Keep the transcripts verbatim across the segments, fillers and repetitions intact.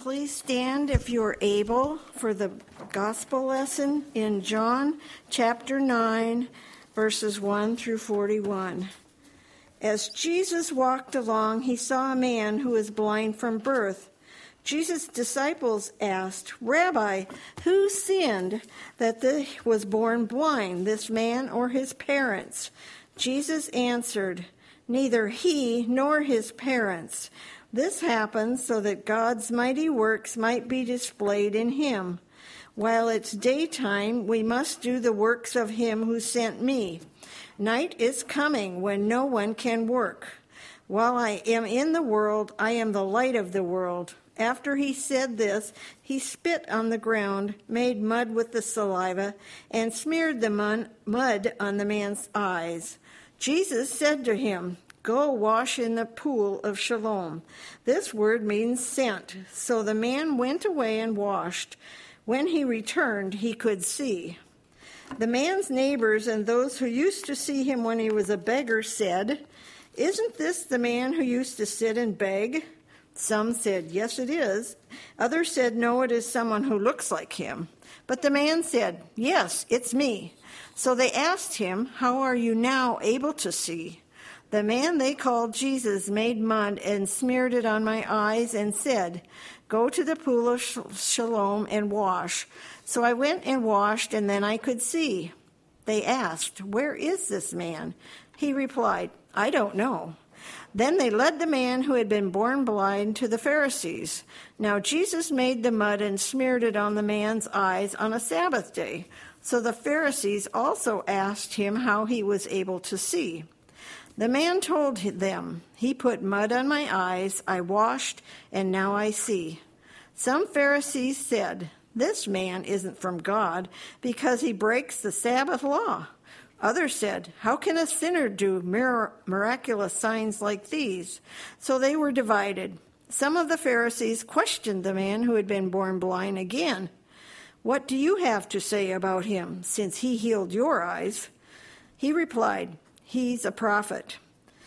Please stand if you are able for the gospel lesson in John chapter nine, verses one through forty-one. As Jesus walked along, he saw a man who was blind from birth. Jesus' disciples asked, "Rabbi, who sinned that he was born blind, this man or his parents?" Jesus answered, "Neither he nor his parents. This happened so that God's mighty works might be displayed in him. While it's daytime, we must do the works of him who sent me. Night is coming when no one can work. While I am in the world, I am the light of the world." After he said this, he spit on the ground, made mud with the saliva, and smeared the mud on the man's eyes. Jesus said to him, "Go wash in the pool of Siloam." This word means sent. So the man went away and washed. When he returned, he could see. The man's neighbors and those who used to see him when he was a beggar said, "Isn't this the man who used to sit and beg?" Some said, "Yes, it is." Others said, "No, it is someone who looks like him." But the man said, "Yes, it's me." So they asked him, "How are you now able to see?" The man they called Jesus made mud and smeared it on my eyes and said, "Go to the pool of Siloam and wash." So I went and washed, and then I could see. They asked, "Where is this man?" He replied, "I don't know." Then they led the man who had been born blind to the Pharisees. Now Jesus made the mud and smeared it on the man's eyes on a Sabbath day. So the Pharisees also asked him how he was able to see. The man told them, "He put mud on my eyes, I washed, and now I see." Some Pharisees said, "This man isn't from God because he breaks the Sabbath law." Others said, "How can a sinner do mir- miraculous signs like these?" So they were divided. Some of the Pharisees questioned the man who had been born blind again. "What do you have to say about him, since he healed your eyes?" He replied, "He's a prophet."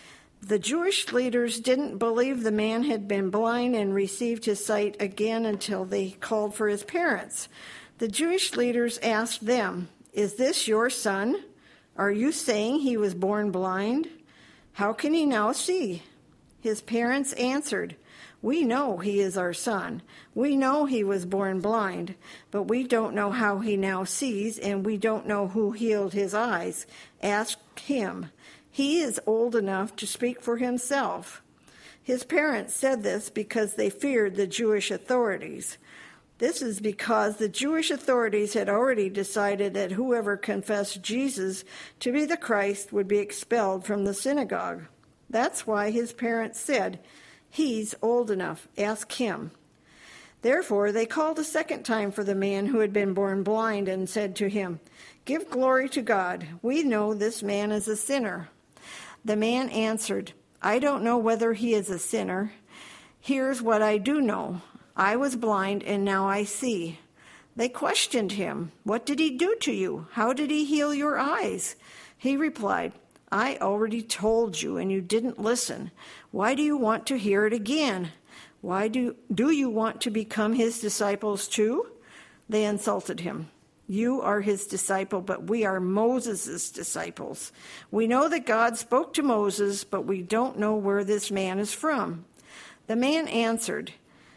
The Jewish leaders didn't believe the man had been blind and received his sight again until they called for his parents. The Jewish leaders asked them, "Is this your son? Are you saying he was born blind? How can he now see?" His parents answered, "We know he is our son. We know he was born blind, but we don't know how he now sees, and we don't know who healed his eyes. Ask him. He is old enough to speak for himself." His parents said this because they feared the Jewish authorities. This is because the Jewish authorities had already decided that whoever confessed Jesus to be the Christ would be expelled from the synagogue. That's why his parents said, "He's old enough. Ask him." Therefore, they called a second time for the man who had been born blind and said to him, "Give glory to God. We know this man is a sinner." The man answered, "I don't know whether he is a sinner. Here's what I do know. I was blind, and now I see." They questioned him, "What did he do to you? How did he heal your eyes?" He replied, "I already told you, and you didn't listen. Why do you want to hear it again? Why do, do you want to become his disciples too?" They insulted him. "You are his disciple, but we are Moses' disciples. We know that God spoke to Moses, but we don't know where this man is from." The man answered,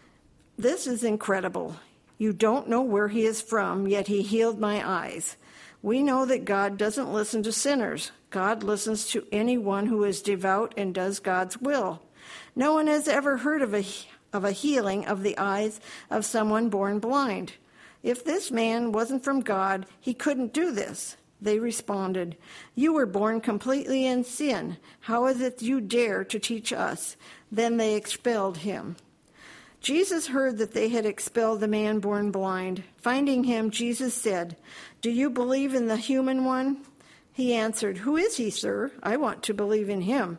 "This is incredible. You don't know where he is from, yet he healed my eyes. We know that God doesn't listen to sinners. God listens to anyone who is devout and does God's will. No one has ever heard of a, of a healing of the eyes of someone born blind. If this man wasn't from God, he couldn't do this." They responded, "You were born completely in sin. How is it you dare to teach us?" Then they expelled him. Jesus heard that they had expelled the man born blind. Finding him, Jesus said, "Do you believe in the human one?" He answered, "Who is he, sir? I want to believe in him."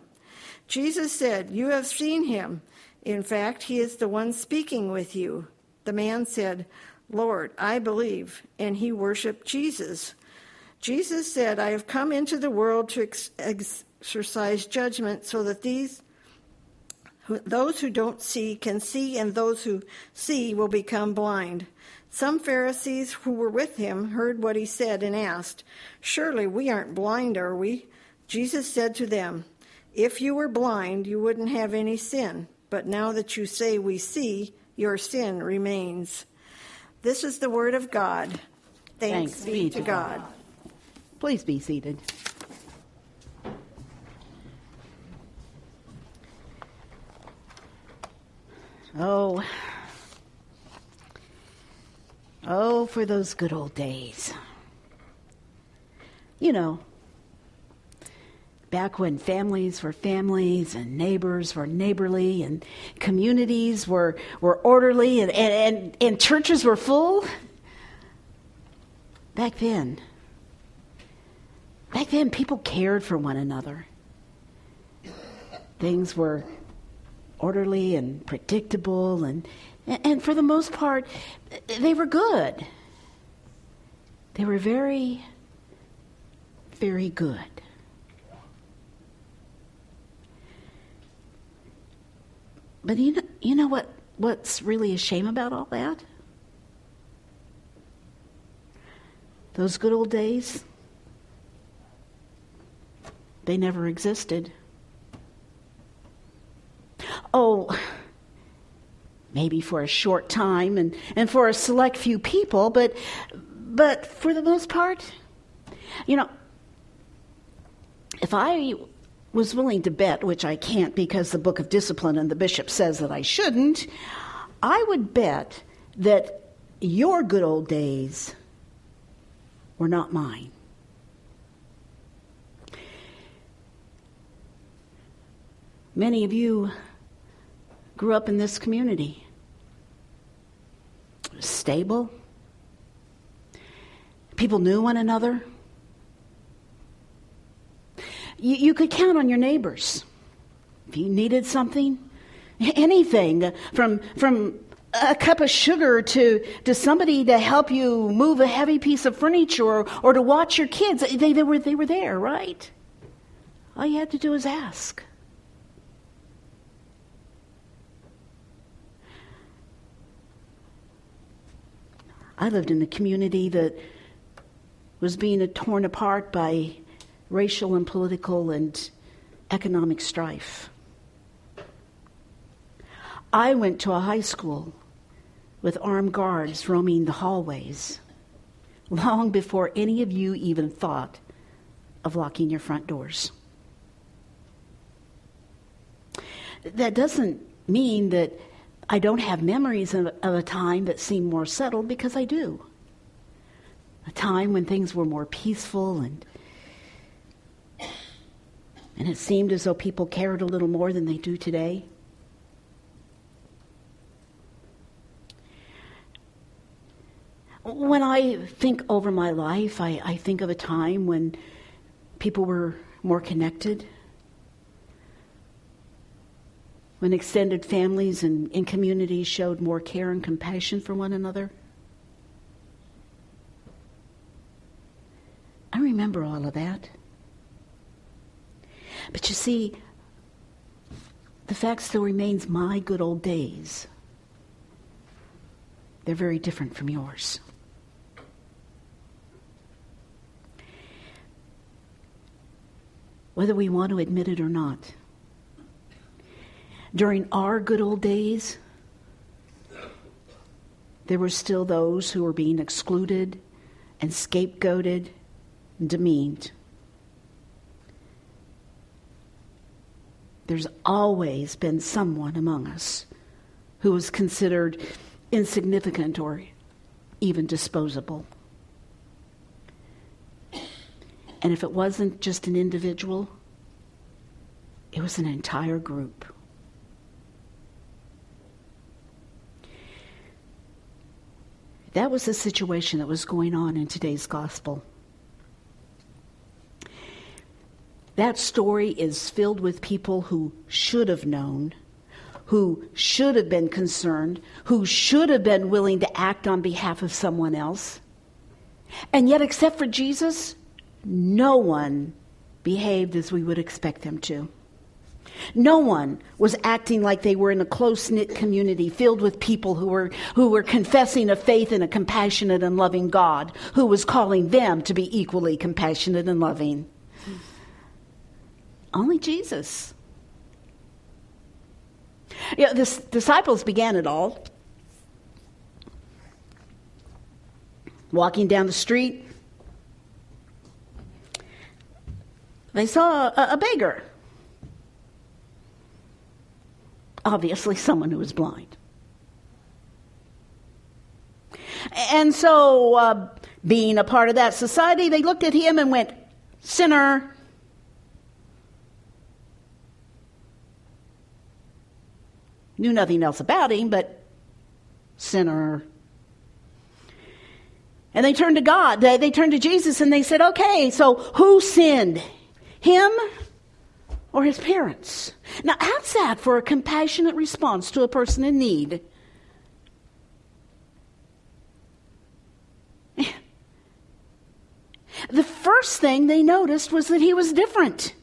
Jesus said, "You have seen him. In fact, he is the one speaking with you." The man said, "Lord, I believe," and he worshiped Jesus. Jesus said, "I have come into the world to ex- exercise judgment so that these Who, those who don't see can see, and those who see will become blind. Some Pharisees who were with him heard what he said and asked, "Surely we aren't blind, are we?" Jesus said to them, "If you were blind, you wouldn't have any sin. But now that you say we see, your sin remains." This is the word of God. Thanks, Thanks be to God. God. Please be seated. Oh, oh, for those good old days. You know, back when families were families and neighbors were neighborly and communities were, were orderly and, and, and, and churches were full. Back then, back then people cared for one another. Things were orderly and predictable, and, and for the most part, they were good. They were very, very good. But you know, you know what, what's really a shame about all that? Those good old days, they never existed. Oh, maybe for a short time and, and for a select few people, but but for the most part, you know, if I was willing to bet, which I can't because the Book of Discipline and the bishop says that I shouldn't, I would bet that your good old days were not mine. Many of you grew up in this community. It was stable. People knew one another. You, you could count on your neighbors. If you needed something, anything, from from a cup of sugar to, to somebody to help you move a heavy piece of furniture or, or to watch your kids, they, they were they were there, right? All you had to do was ask. I lived in a community that was being torn apart by racial and political and economic strife. I went to a high school with armed guards roaming the hallways long before any of you even thought of locking your front doors. That doesn't mean that I don't have memories of, of a time that seemed more settled, because I do. A time when things were more peaceful and and it seemed as though people cared a little more than they do today. When I think over my life, I, I think of a time when people were more connected, when extended families and, and communities showed more care and compassion for one another. I remember all of that. But you see, the fact still remains, my good old days, they're very different from yours. Whether we want to admit it or not, during our good old days, there were still those who were being excluded and scapegoated and demeaned. There's always been someone among us who was considered insignificant or even disposable. And if it wasn't just an individual, it was an entire group. That was the situation that was going on in today's gospel. That story is filled with people who should have known, who should have been concerned, who should have been willing to act on behalf of someone else. And yet, except for Jesus, no one behaved as we would expect them to. No one was acting like they were in a close-knit community filled with people who were who were confessing a faith in a compassionate and loving God who was calling them to be equally compassionate and loving. Only Jesus. Yeah, the disciples began it all. Walking down the street, they saw a, a beggar. Obviously, someone who was blind. And so, uh, being a part of that society, they looked at him and went, "Sinner." Knew nothing else about him, but sinner. And they turned to God. They, they turned to Jesus and they said, okay, so who sinned? Him or his parents? Now, how's that for a compassionate response to a person in need? The first thing they noticed was that he was different.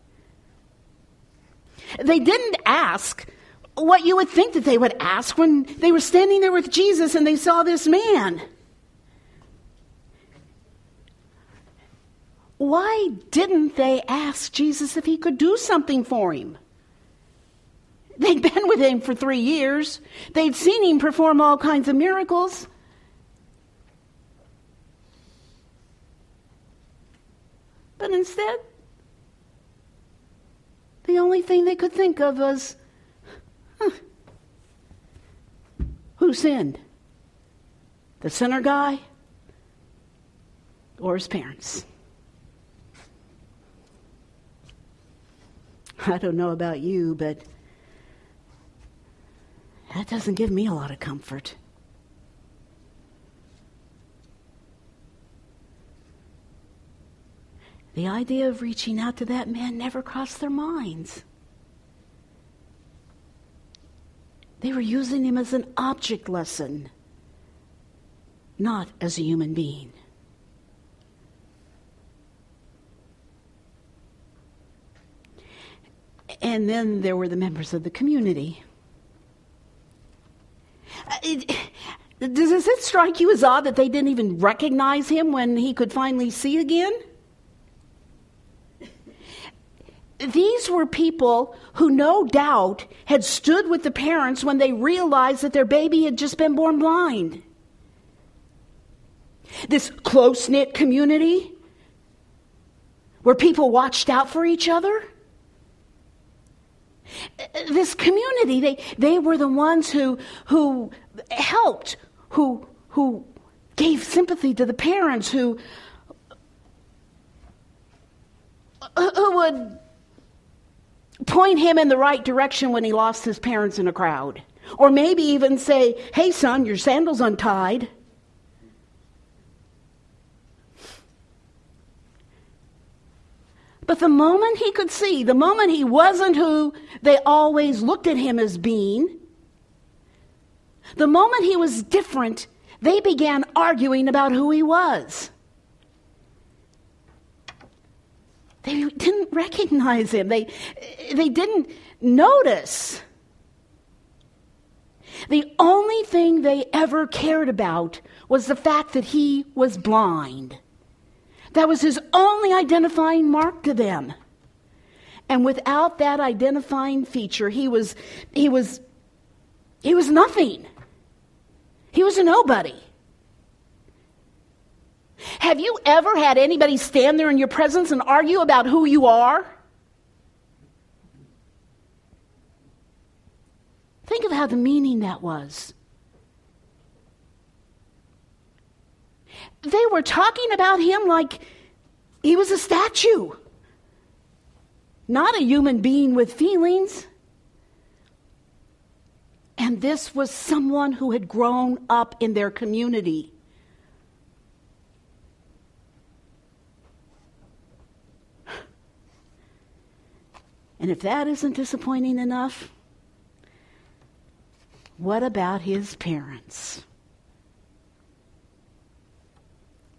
They didn't ask what you would think that they would ask when they were standing there with Jesus and they saw this man. Why didn't they ask Jesus if he could do something for him? They'd been with him for three years. They'd seen him perform all kinds of miracles. But instead, the only thing they could think of was, huh, who sinned? The sinner guy or his parents? I don't know about you, but that doesn't give me a lot of comfort. The idea of reaching out to that man never crossed their minds. They were using him as an object lesson, not as a human being. And then there were the members of the community. It, does it strike you as odd that they didn't even recognize him when he could finally see again? These were people who no doubt had stood with the parents when they realized that their baby had just been born blind. This close-knit community where people watched out for each other. This community, they, they were the ones who who helped, who who gave sympathy to the parents, who who would point him in the right direction when he lost his parents in a crowd. Or maybe even say, hey son, your sandal's untied. But the moment he could see, the moment he wasn't who they always looked at him as being, the moment he was different, they began arguing about who he was. They didn't recognize him. They, they didn't notice. The only thing they ever cared about was the fact that he was blind. That was his only identifying mark to them. And without that identifying feature, he was he was he was nothing. He was a nobody. Have you ever had anybody stand there in your presence and argue about who you are? Think of how demeaning that was. They were talking about him like he was a statue, not a human being with feelings. And this was someone who had grown up in their community. And if that isn't disappointing enough, what about his parents?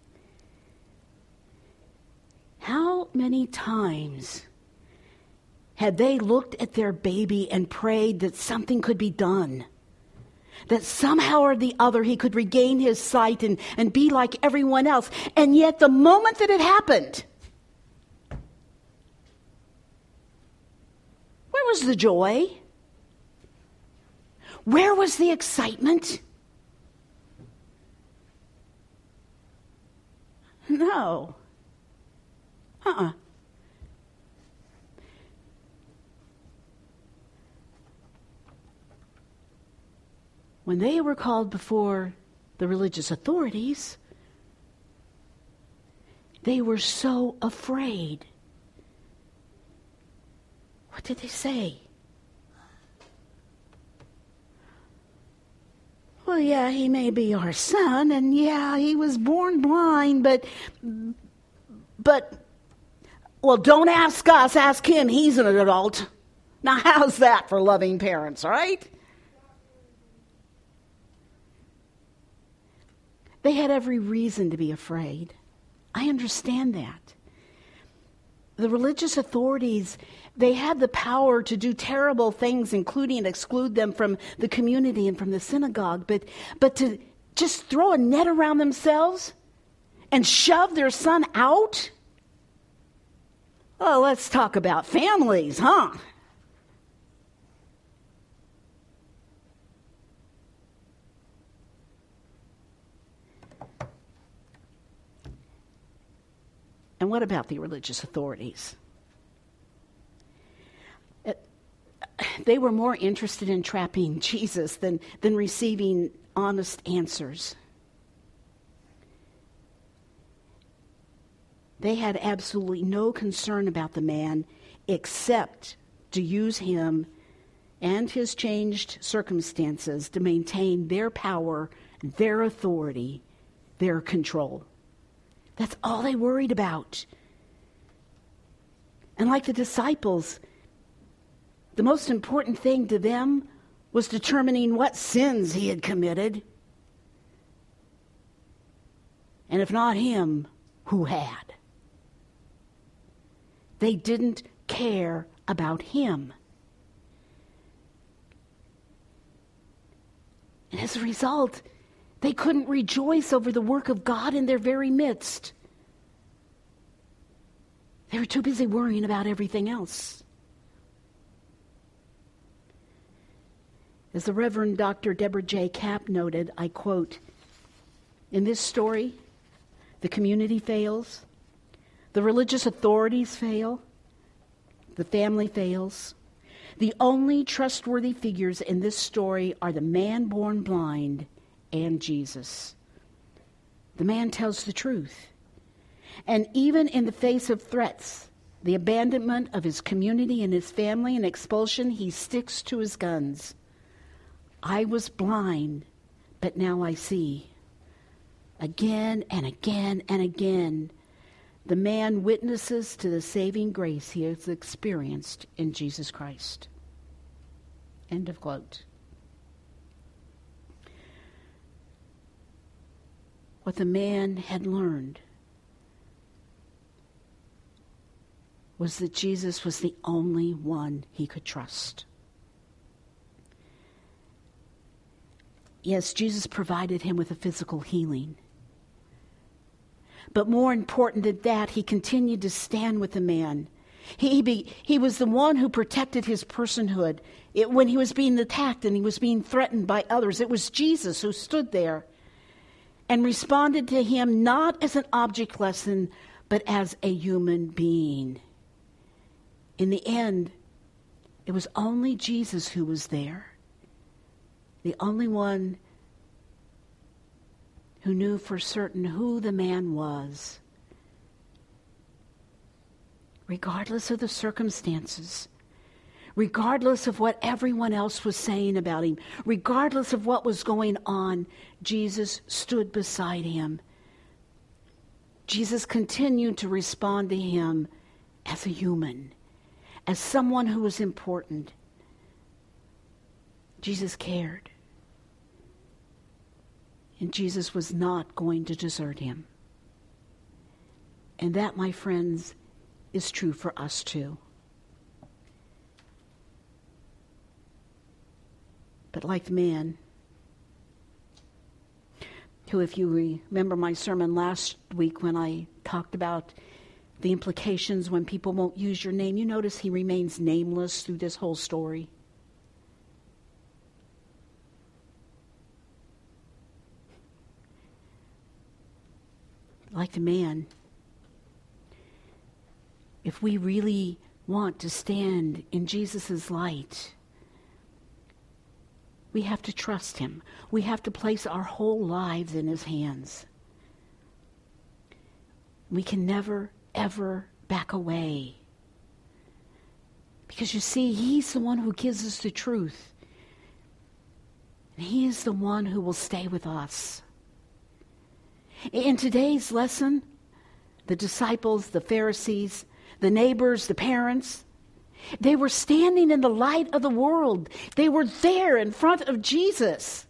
How many times had they looked at their baby and prayed that something could be done, that somehow or the other he could regain his sight and, and be like everyone else. And yet the moment that it happened, where was the joy? Where was the excitement? No. Uh-uh. When they were called before the religious authorities, they were so afraid. What did they say? Well, yeah, he may be our son, and yeah, he was born blind, but, but, well, don't ask us, ask him, he's an adult. Now, how's that for loving parents, right? They had every reason to be afraid. I understand that. The religious authorities, they had the power to do terrible things, including exclude them from the community and from the synagogue. But, but to just throw a net around themselves and shove their son out? Oh, let's talk about families, huh? And what about the religious authorities? They were more interested in trapping Jesus than, than receiving honest answers. They had absolutely no concern about the man except to use him and his changed circumstances to maintain their power, their authority, their control. That's all they worried about. And like the disciples, the most important thing to them was determining what sins he had committed. And if not him, who had? They didn't care about him. And as a result, they couldn't rejoice over the work of God in their very midst. They were too busy worrying about everything else. As the Reverend Doctor Deborah J. Kapp noted, I quote, "In this story, the community fails, the religious authorities fail, the family fails. The only trustworthy figures in this story are the man born blind and Jesus. The man tells the truth. And even in the face of threats, the abandonment of his community and his family and expulsion, he sticks to his guns. I was blind, but now I see. Again and again and again, the man witnesses to the saving grace he has experienced in Jesus Christ." End of quote. What the man had learned was that Jesus was the only one he could trust. Yes, Jesus provided him with a physical healing. But more important than that, he continued to stand with the man. He, be, he was the one who protected his personhood. It, when he was being attacked and he was being threatened by others, it was Jesus who stood there and responded to him not as an object lesson, but as a human being. In the end, it was only Jesus who was there, the only one who knew for certain who the man was. Regardless of the circumstances, regardless of what everyone else was saying about him, regardless of what was going on, Jesus stood beside him. Jesus continued to respond to him as a human, as someone who was important. Jesus cared. And Jesus was not going to desert him. And that, my friends, is true for us too. But like the man who, if you remember my sermon last week when I talked about the implications when people won't use your name, you notice he remains nameless through this whole story. Like the man, if we really want to stand in Jesus' light, we have to trust him. We have to place our whole lives in his hands. We can never, ever back away. Because you see, he's the one who gives us the truth. And he is the one who will stay with us. In today's lesson, the disciples, the Pharisees, the neighbors, the parents, they were standing in the light of the world. They were there in front of Jesus.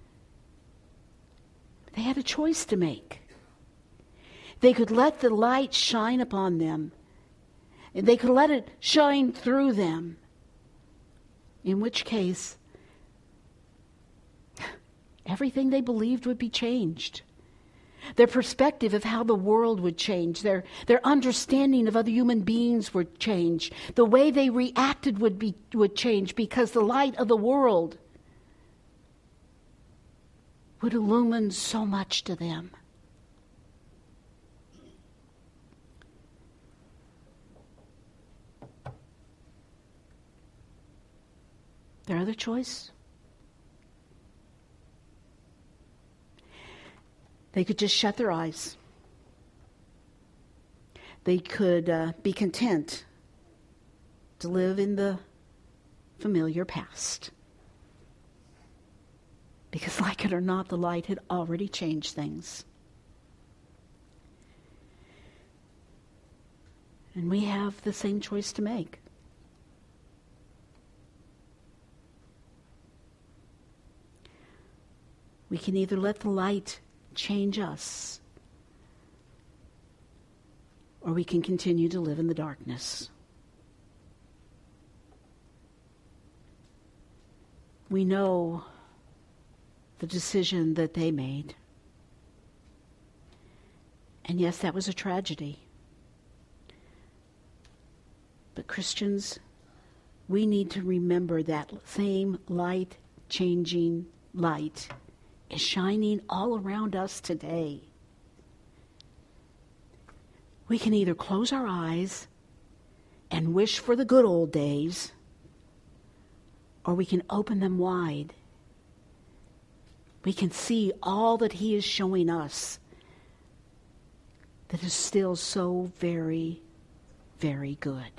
They had a choice to make. They could let the light shine upon them. And they could let it shine through them. In which case, everything they believed would be changed. Their perspective of how the world would change. Their, their understanding of other human beings would change. The way they reacted would be would change because the light of the world would illumine so much to them. Their other choice? They could just shut their eyes. They could uh, be content to live in the familiar past. Because like it or not, the light had already changed things. And we have the same choice to make. We can either let the light change us, or we can continue to live in the darkness. We know the decision that they made. And yes, that was a tragedy. But Christians, we need to remember that same light-changing light is shining all around us today. We can either close our eyes and wish for the good old days, or we can open them wide. We can see all that he is showing us that is still so very, very good.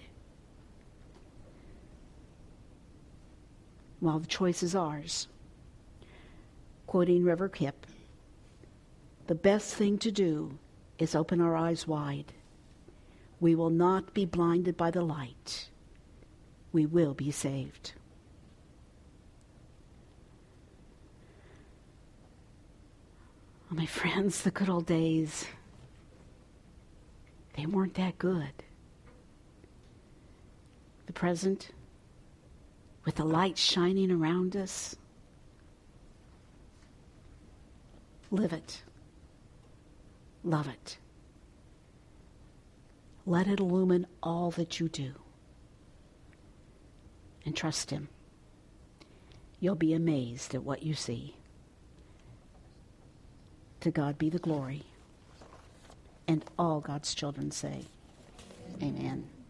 While the choice is ours. Quoting Reverend Kipp, the best thing to do is open our eyes wide. We will not be blinded by the light. We will be saved. Oh, my friends, the good old days, they weren't that good. The present, with the light shining around us, live it. Love it. Let it illumine all that you do. And trust him. You'll be amazed at what you see. To God be the glory. And all God's children say, amen.